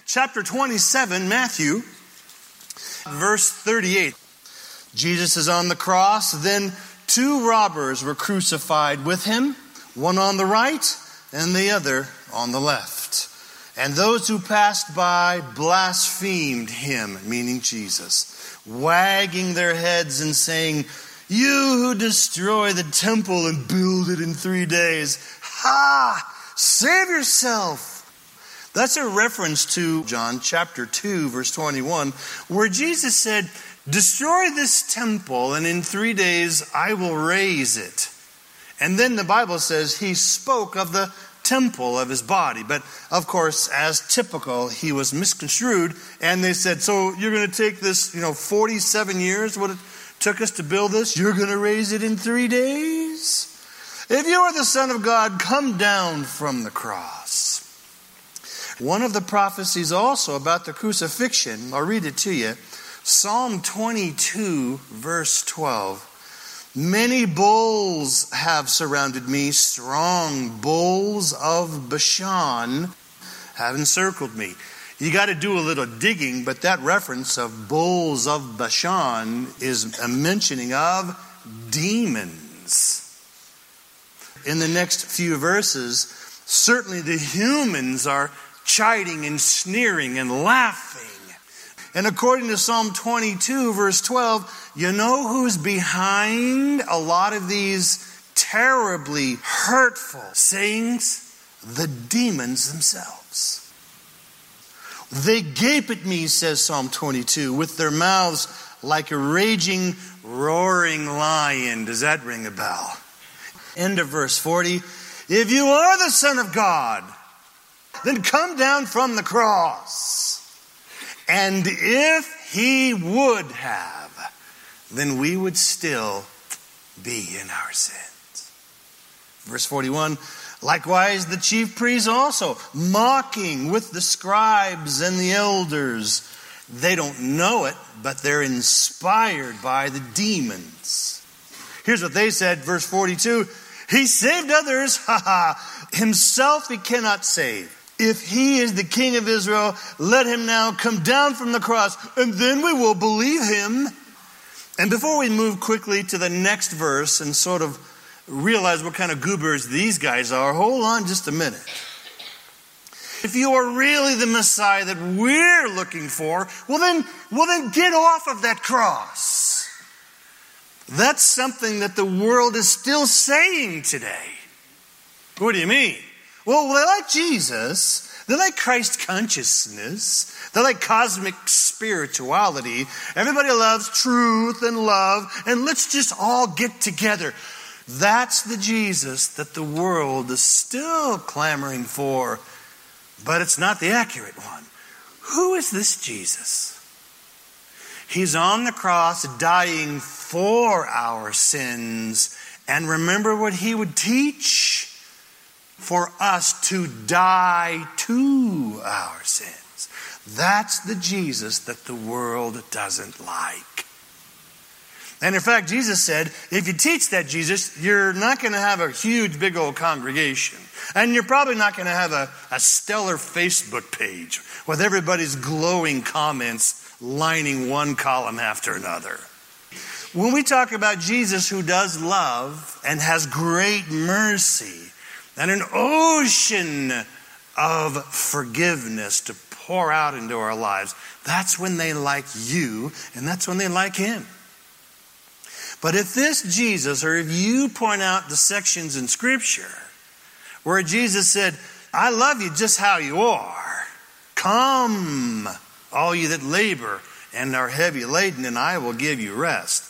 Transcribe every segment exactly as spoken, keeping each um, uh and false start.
chapter twenty-seven, Matthew, verse thirty-eight. Jesus is on the cross. Then two robbers were crucified with him, one on the right and the other on the left. And those who passed by blasphemed him, meaning Jesus, wagging their heads and saying, "You who destroy the temple and build it in three days, ha! Save yourself." That's a reference to John chapter two, verse twenty-one, where Jesus said, "Destroy this temple, and in three days I will raise it." And then the Bible says he spoke of the temple of his body. But of course, as typical, he was misconstrued. And they said, "So you're going to take this, you know, forty-seven years, what it took us to build this? You're going to raise it in three days? If you are the Son of God, come down from the cross." One of the prophecies also about the crucifixion, I'll read it to you. Psalm twenty-two, verse twelve. "Many bulls have surrounded me, strong bulls of Bashan have encircled me." You got to do a little digging, but that reference of bulls of Bashan is a mentioning of demons. In the next few verses, certainly the humans are chiding and sneering and laughing. And according to Psalm twenty-two, verse twelve, you know who's behind a lot of these terribly hurtful sayings? The demons themselves. "They gape at me," says Psalm twenty-two, "with their mouths like a raging, roaring lion." Does that ring a bell? End of verse forty. "If you are the Son of God, then come down from the cross. And if he would have, then we would still be in our sins." Verse forty-one, "Likewise the chief priests also, mocking with the scribes and the elders. They don't know it, but they're inspired by the demons." Here's what they said, verse forty-two, "He saved others, ha ha, himself he cannot save. If he is the King of Israel, let him now come down from the cross, and then we will believe him." And before we move quickly to the next verse and sort of realize what kind of goobers these guys are, hold on just a minute. If you are really the Messiah that we're looking for, well then, well then get off of that cross. That's something that the world is still saying today. What do you mean? Well, they like Jesus. They like Christ consciousness. They like cosmic spirituality. Everybody loves truth and love. And let's just all get together. That's the Jesus that the world is still clamoring for. But it's not the accurate one. Who is this Jesus? He's on the cross dying for our sins. And remember what he would teach? For us to die to our sins. That's the Jesus that the world doesn't like. And in fact, Jesus said, if you teach that Jesus, you're not going to have a huge, big old congregation. And you're probably not going to have a, a stellar Facebook page with everybody's glowing comments lining one column after another. When we talk about Jesus who does love and has great mercy, and an ocean of forgiveness to pour out into our lives, that's when they like you, and that's when they like him. But if this Jesus, or if you point out the sections in Scripture where Jesus said, "I love you just how you are. Come, all you that labor and are heavy laden, and I will give you rest."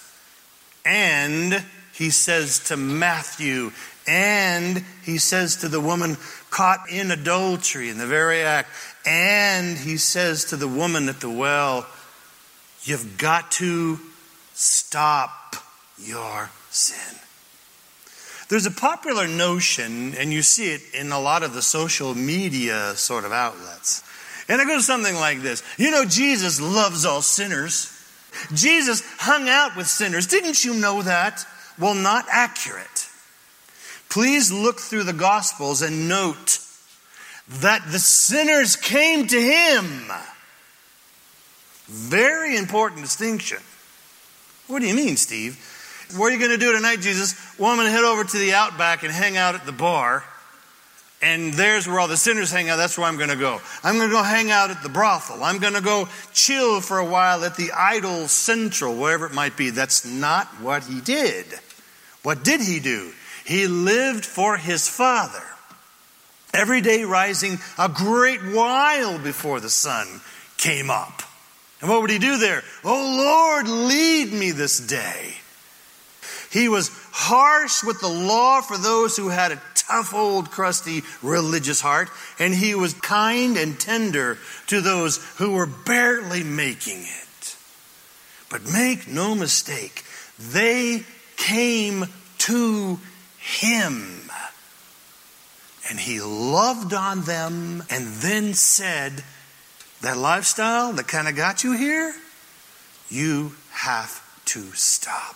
And he says to Matthew, and he says to the woman caught in adultery in the very act, and he says to the woman at the well, you've got to stop your sin. There's a popular notion, and you see it in a lot of the social media sort of outlets. And it goes something like this. You know, Jesus loves all sinners. Jesus hung out with sinners. Didn't you know that? Well, not accurate. Please look through the Gospels and note that the sinners came to him. Very important distinction. What do you mean, Steve? What are you going to do tonight, Jesus? Well, I'm going to head over to the Outback and hang out at the bar. And there's where all the sinners hang out. That's where I'm going to go. I'm going to go hang out at the brothel. I'm going to go chill for a while at the Idol Central, wherever it might be. That's not what he did. What did he do? He lived for his Father. Every day rising a great while before the sun came up. And what would he do there? Oh Lord, lead me this day. He was harsh with the law for those who had a tough, old, crusty, religious heart. And he was kind and tender to those who were barely making it. But make no mistake, they came to him. And he loved on them and then said, that lifestyle that kind of got you here, you have to stop.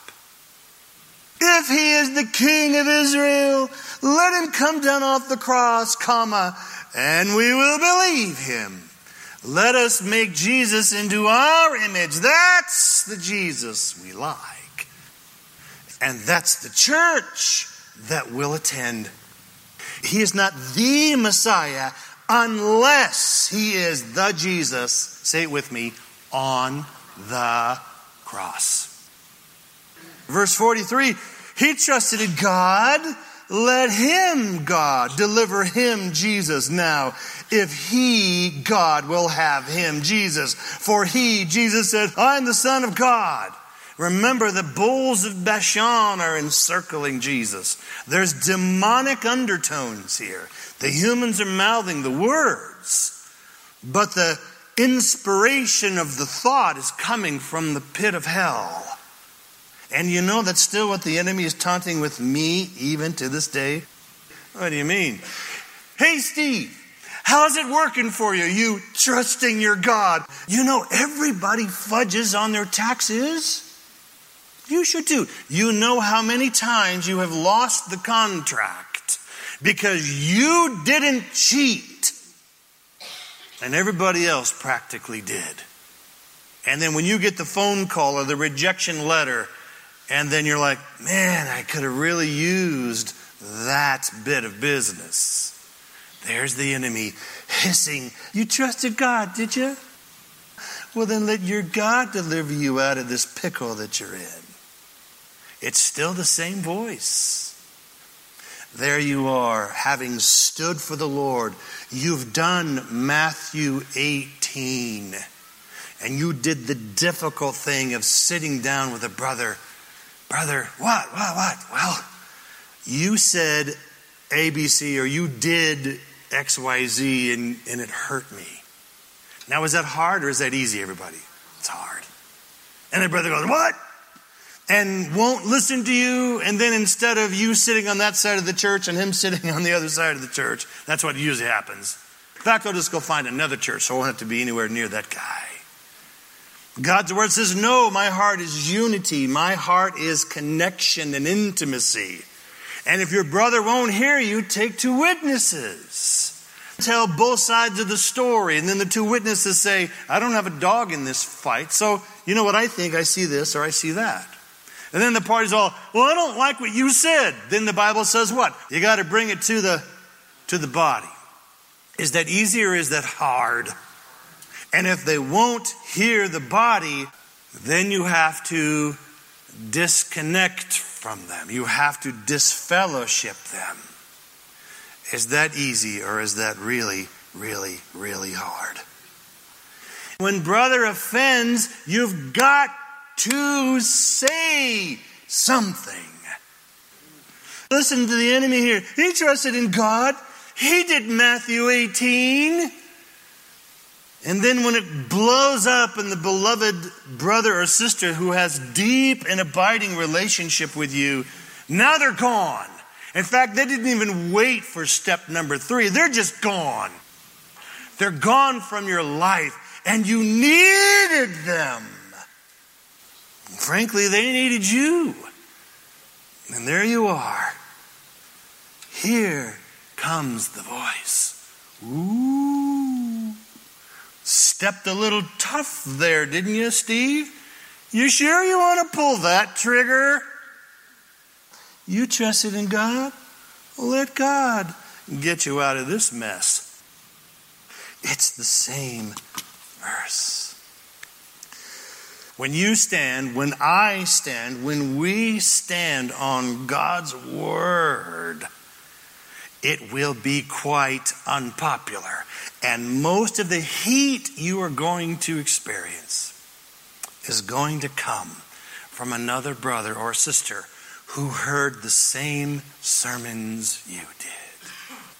If he is the King of Israel, let him come down off the cross, comma, and we will believe him. Let us make Jesus into our image. That's the Jesus we like. And that's the church that will attend. He is not the Messiah unless he is the Jesus, say it with me, on the cross. Verse forty-three, he trusted in God. Let him, God, deliver him, Jesus, now. If he, God, will have him, Jesus. For he, Jesus said, I am the Son of God. Remember, the bulls of Bashan are encircling Jesus. There's demonic undertones here. The humans are mouthing the words, but the inspiration of the thought is coming from the pit of hell. And you know that's still what the enemy is taunting with me even to this day? What do you mean? Hey, Steve, how's it working for you? You trusting your God. You know, everybody fudges on their taxes. You should too. You know how many times you have lost the contract because you didn't cheat and everybody else practically did. And then when you get the phone call or the rejection letter, and then you're like, man, I could have really used that bit of business. There's the enemy hissing, you trusted God, did you? Well, then let your God deliver you out of this pickle that you're in. It's still the same voice. There you are, having stood for the Lord. You've done Matthew eighteen. And you did the difficult thing of sitting down with a brother. Brother, what, what, what? Well, you said A B C or you did X Y Z and, and it hurt me. Now, is that hard or is that easy, everybody? It's hard. And the brother goes, what? And won't listen to you. And then instead of you sitting on that side of the church and him sitting on the other side of the church, that's what usually happens. In fact, I'll just go find another church so I won't have to be anywhere near that guy. God's word says, no, my heart is unity. My heart is connection and intimacy. And if your brother won't hear you, take two witnesses. Tell both sides of the story. And then the two witnesses say, I don't have a dog in this fight. So, you know what I think? I see this or I see that. And then the party's all, well, I don't like what you said. Then the Bible says what? You got to bring it to the, to the body. Is that easy or is that hard? And if they won't hear the body, then you have to disconnect from them. You have to disfellowship them. Is that easy or is that really, really, really hard? When brother offends, you've got to say something. Listen to the enemy here. He trusted in God. He did Matthew eighteen. And then when it blows up and the beloved brother or sister who has deep and abiding relationship with you, now they're gone. In fact, they didn't even wait for step number three. They're just gone. They're gone from your life and you needed them. Frankly, they needed you. And there you are. Here comes the voice. Ooh. Stepped a little tough there, didn't you, Steve? You sure you want to pull that trigger? You trusted in God? Let God get you out of this mess. It's the same verse. When you stand, when I stand, when we stand on God's word, it will be quite unpopular. And most of the heat you are going to experience is going to come from another brother or sister who heard the same sermons you did.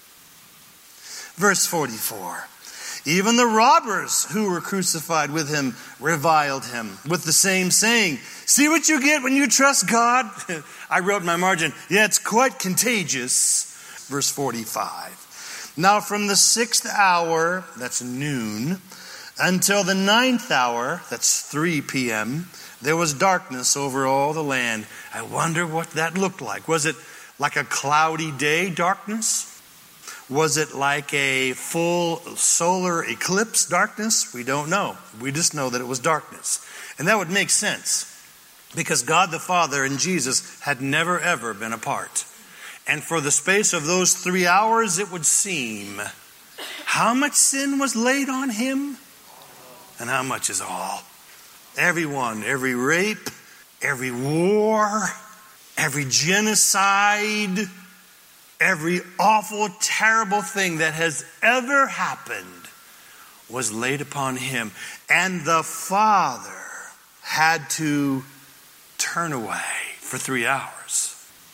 Verse forty-four. Even the robbers who were crucified with him reviled him with the same saying, see what you get when you trust God? I wrote in my margin, yeah, it's quite contagious. Verse forty-five. Now from the sixth hour, that's noon, until the ninth hour, that's three p.m., there was darkness over all the land. I wonder what that looked like. Was it like a cloudy day darkness? Was it like a full solar eclipse darkness? We don't know. We just know that it was darkness. And that would make sense because God the Father and Jesus had never ever been apart. And for the space of those three hours, it would seem, how much sin was laid on him? And how much is all? Everyone, every rape, every war, every genocide, every awful, terrible thing that has ever happened was laid upon him. And the Father had to turn away for three hours.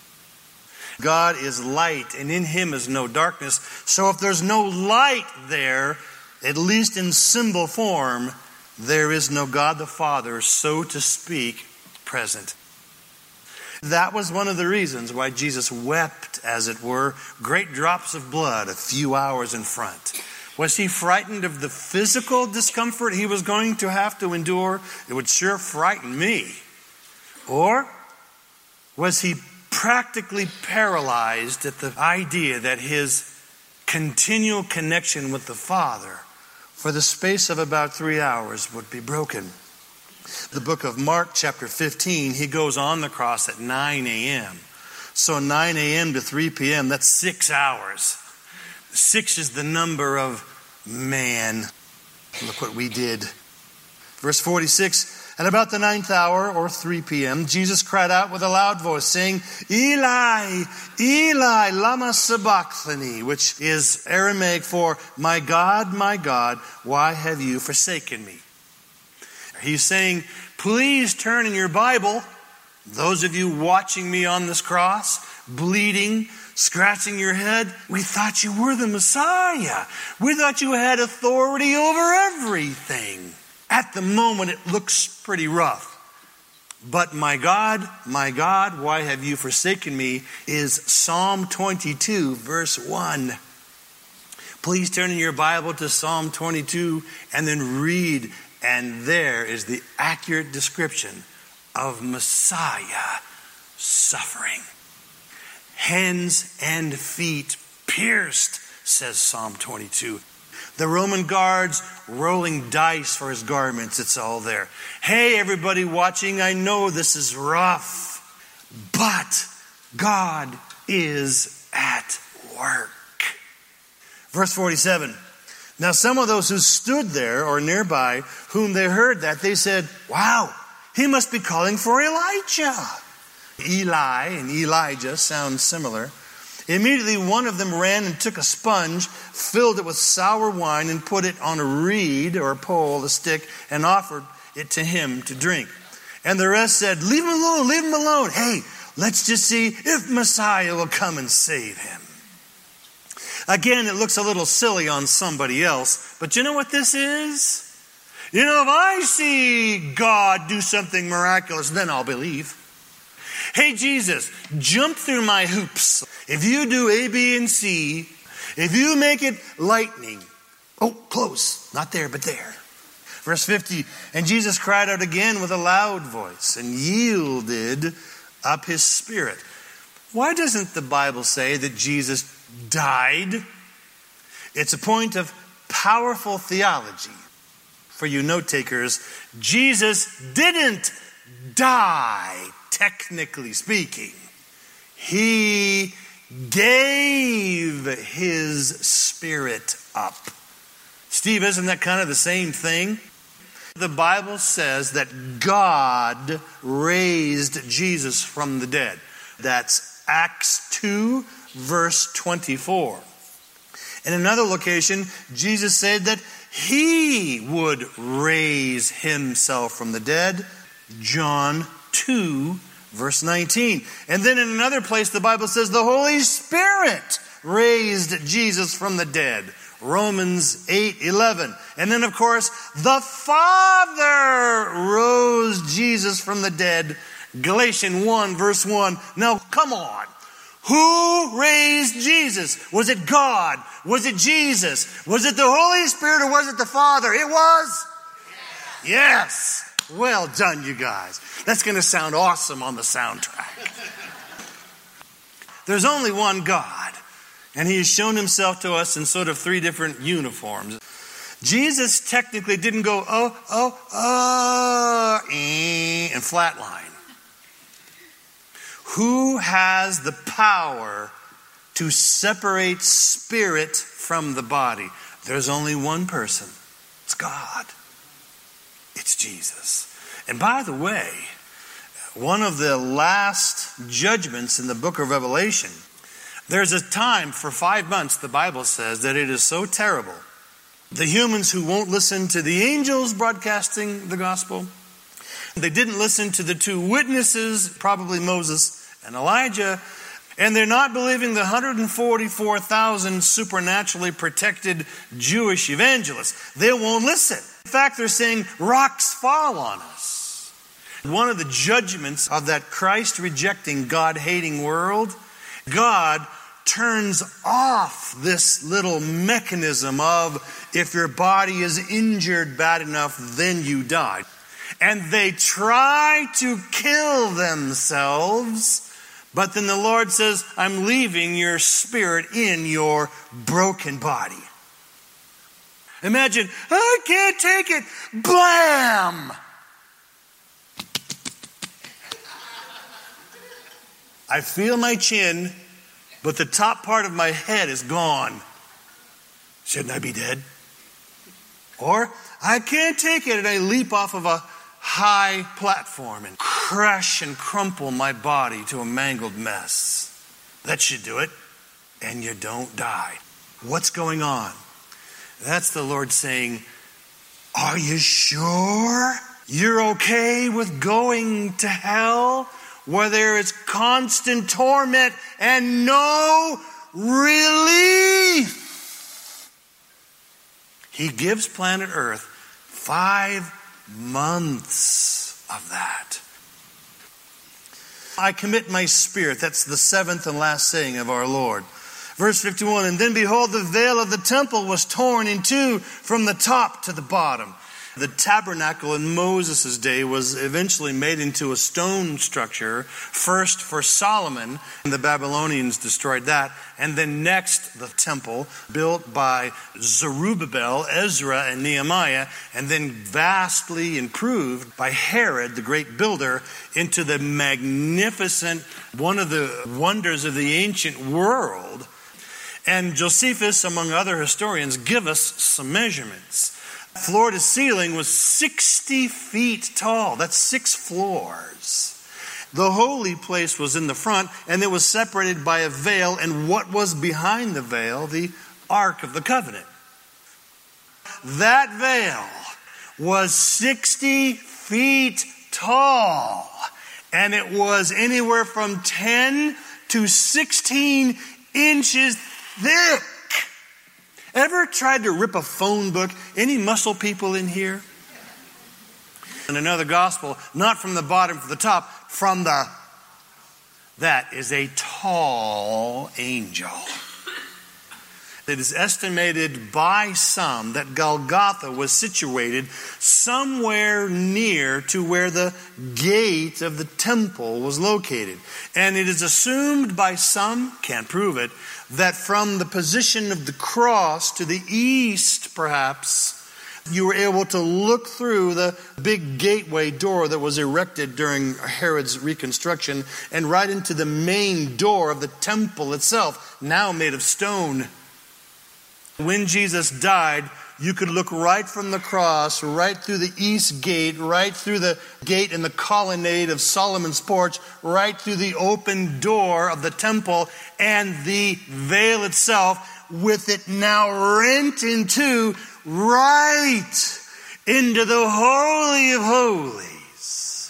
God is light, and in him is no darkness. So if there's no light there, at least in symbol form, there is no God the Father, so to speak, present. That was one of the reasons why Jesus wept, as it were, great drops of blood a few hours in front. Was he frightened of the physical discomfort he was going to have to endure? It would sure frighten me. Or was he practically paralyzed at the idea that his continual connection with the Father for the space of about three hours would be broken? The book of Mark, chapter fifteen, he goes on the cross at nine a.m. So nine a.m. to three p.m., that's six hours. Six is the number of man. Look what we did. Verse forty-six, at about the ninth hour, or three p.m., Jesus cried out with a loud voice, saying, Eli, Eli, lama sabachthani, which is Aramaic for, my God, my God, why have you forsaken me? He's saying, please turn in your Bible, those of you watching me on this cross, bleeding, scratching your head, we thought you were the Messiah. We thought you had authority over everything. At the moment, it looks pretty rough. But my God, my God, why have you forsaken me, is Psalm twenty-two, verse one. Please turn in your Bible to Psalm twenty-two and then read. And there is the accurate description of Messiah suffering. Hands and feet pierced, says Psalm twenty-two. The Roman guards rolling dice for his garments. It's all there. Hey, everybody watching, I know this is rough, but God is at work. Verse forty-seven. Now some of those who stood there or nearby, whom they heard that, they said, wow, he must be calling for Elijah. Eli and Elijah sound similar. Immediately one of them ran and took a sponge, filled it with sour wine, and put it on a reed or a pole, a stick, and offered it to him to drink. And the rest said, leave him alone, leave him alone. Hey, let's just see if Messiah will come and save him. Again, it looks a little silly on somebody else, but you know what this is? You know, if I see God do something miraculous, then I'll believe. Hey, Jesus, jump through my hoops. If you do A, B, and C, if you make it lightning. Oh, close. Not there, but there. Verse fifty, and Jesus cried out again with a loud voice and yielded up his spirit. Why doesn't the Bible say that Jesus died? It's a point of powerful theology. For you note takers, Jesus didn't die, technically speaking. He gave his spirit up. Steve, isn't that kind of the same thing? The Bible says that God raised Jesus from the dead. That's Acts two, verse twenty-four. In another location, Jesus said that he would raise himself from the dead. John two, verse nineteen. And then in another place, the Bible says the Holy Spirit raised Jesus from the dead. Romans eight eleven. And then, of course, the Father rose Jesus from the dead. Galatians one, verse one. Now, come on. Who raised Jesus? Was it God? Was it Jesus? Was it the Holy Spirit or was it the Father? It was? Yes. Yes. Well done, you guys. That's going to sound awesome on the soundtrack. There's only one God, and he has shown himself to us in sort of three different uniforms. Jesus technically didn't go, oh, oh, oh, eh, and flatline. Who has the power to separate spirit from the body? There's only one person. It's God. It's Jesus. And by the way, one of the last judgments in the book of Revelation, there's a time for five months, the Bible says, that it is so terrible. The humans who won't listen to the angels broadcasting the gospel, they didn't listen to the two witnesses, probably Moses and Elijah, and they're not believing the one hundred forty-four thousand supernaturally protected Jewish evangelists. They won't listen. In fact, they're saying, rocks fall on us. One of the judgments of that Christ-rejecting, God-hating world, God turns off this little mechanism of if your body is injured bad enough, then you die. And they try to kill themselves, but then the Lord says, I'm leaving your spirit in your broken body. Imagine, I can't take it. Blam! I feel my chin, but the top part of my head is gone. Shouldn't I be dead? Or, I can't take it, and I leap off of a high platform and crush and crumple my body to a mangled mess. That should do it. And you don't die. What's going on? That's the Lord saying, are you sure you're okay with going to hell where there is constant torment and no relief? He gives planet Earth five months of that. I commit my spirit. That's the seventh and last saying of our Lord. Verse fifty-one, and then behold, the veil of the temple was torn in two from the top to the bottom. The tabernacle in Moses' day was eventually made into a stone structure, first for Solomon, and the Babylonians destroyed that, and then next the temple, built by Zerubbabel, Ezra, and Nehemiah, and then vastly improved by Herod, the great builder, into the magnificent, one of the wonders of the ancient world. And Josephus, among other historians, give us some measurements. Floor to ceiling was sixty feet tall. That's six floors. The holy place was in the front, and it was separated by a veil. And what was behind the veil? The Ark of the Covenant. That veil was sixty feet tall, and it was anywhere from ten to sixteen inches thick. Ever tried to rip a phone book? Any muscle people in here? In another gospel, not from the bottom to the top, from the... That is a tall angel. It is estimated by some that Golgotha was situated somewhere near to where the gate of the temple was located. And it is assumed by some, can't prove it, that from the position of the cross to the east, perhaps, you were able to look through the big gateway door that was erected during Herod's reconstruction and right into the main door of the temple itself, now made of stone. When Jesus died, you could look right from the cross, right through the east gate, right through the gate in the colonnade of Solomon's porch, right through the open door of the temple and the veil itself, with it now rent in two, right into the Holy of Holies.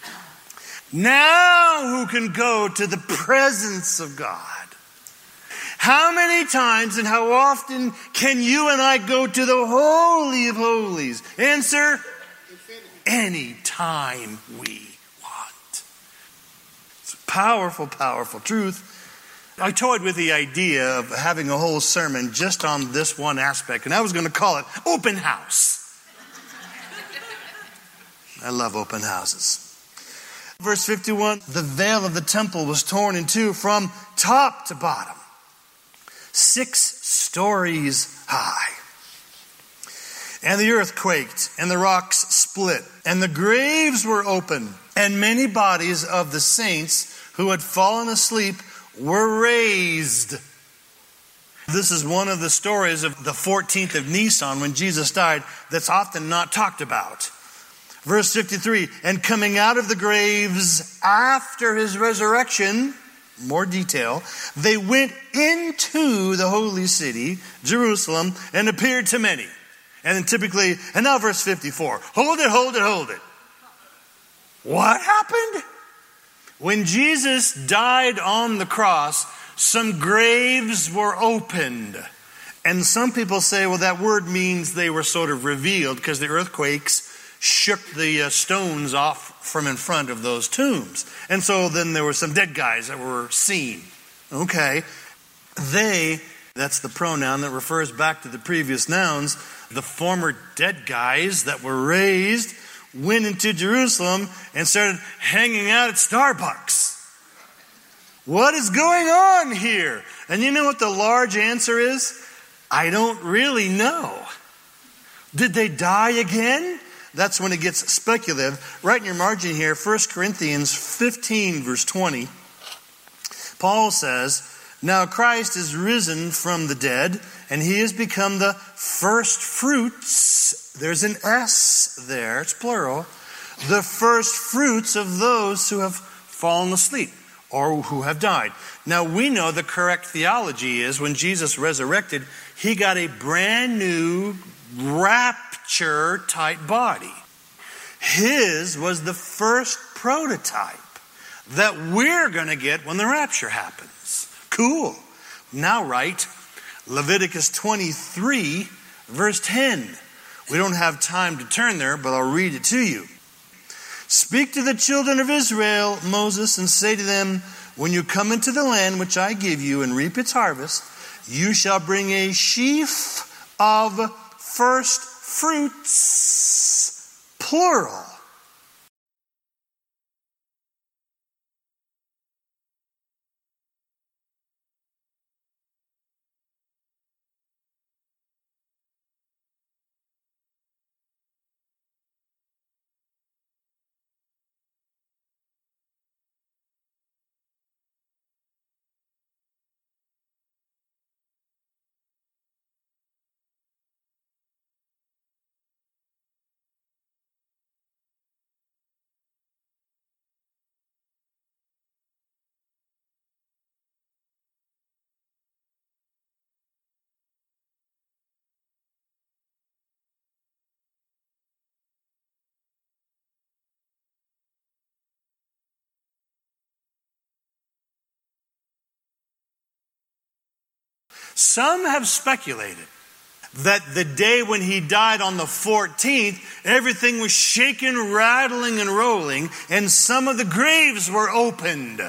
Now who can go to the presence of God? How many times and how often can you and I go to the Holy of Holies? Answer, any time we want. It's a powerful, powerful truth. I toyed with the idea of having a whole sermon just on this one aspect, and I was going to call it Open House. I love open houses. Verse fifty-one, the veil of the temple was torn in two from top to bottom, six stories high. And the earth quaked, and the rocks split, and the graves were opened, and many bodies of the saints who had fallen asleep were raised. This is one of the stories of the fourteenth of Nisan when Jesus died that's often not talked about. Verse fifty-three, and coming out of the graves after his resurrection, more detail, they went into the holy city, Jerusalem, and appeared to many. And then typically, and now verse fifty-four, hold it, hold it, hold it. What happened? When Jesus died on the cross, some graves were opened. And some people say, well, that word means they were sort of revealed because the earthquakes shook the uh, stones off from in front of those tombs. And so then there were some dead guys that were seen. Okay. They, that's the pronoun that refers back to the previous nouns, the former dead guys that were raised went into Jerusalem and started hanging out at Starbucks. What is going on here? And you know what the large answer is? I don't really know. Did they die again? That's when it gets speculative. Right in your margin here, First Corinthians fifteen, verse twenty. Paul says, now Christ is risen from the dead, and he has become the first fruits. There's an S there, it's plural. The first fruits of those who have fallen asleep or who have died. Now we know the correct theology is when Jesus resurrected, he got a brand new rapture type body. His was the first prototype that we're going to get when the rapture happens. Cool. Now write Leviticus twenty-three, verse ten. We don't have time to turn there, but I'll read it to you. Speak to the children of Israel, Moses, and say to them, when you come into the land which I give you and reap its harvest, you shall bring a sheaf of first fruits, plural. Some have speculated that the day when he died on the fourteenth, everything was shaking, rattling, and rolling, and some of the graves were opened.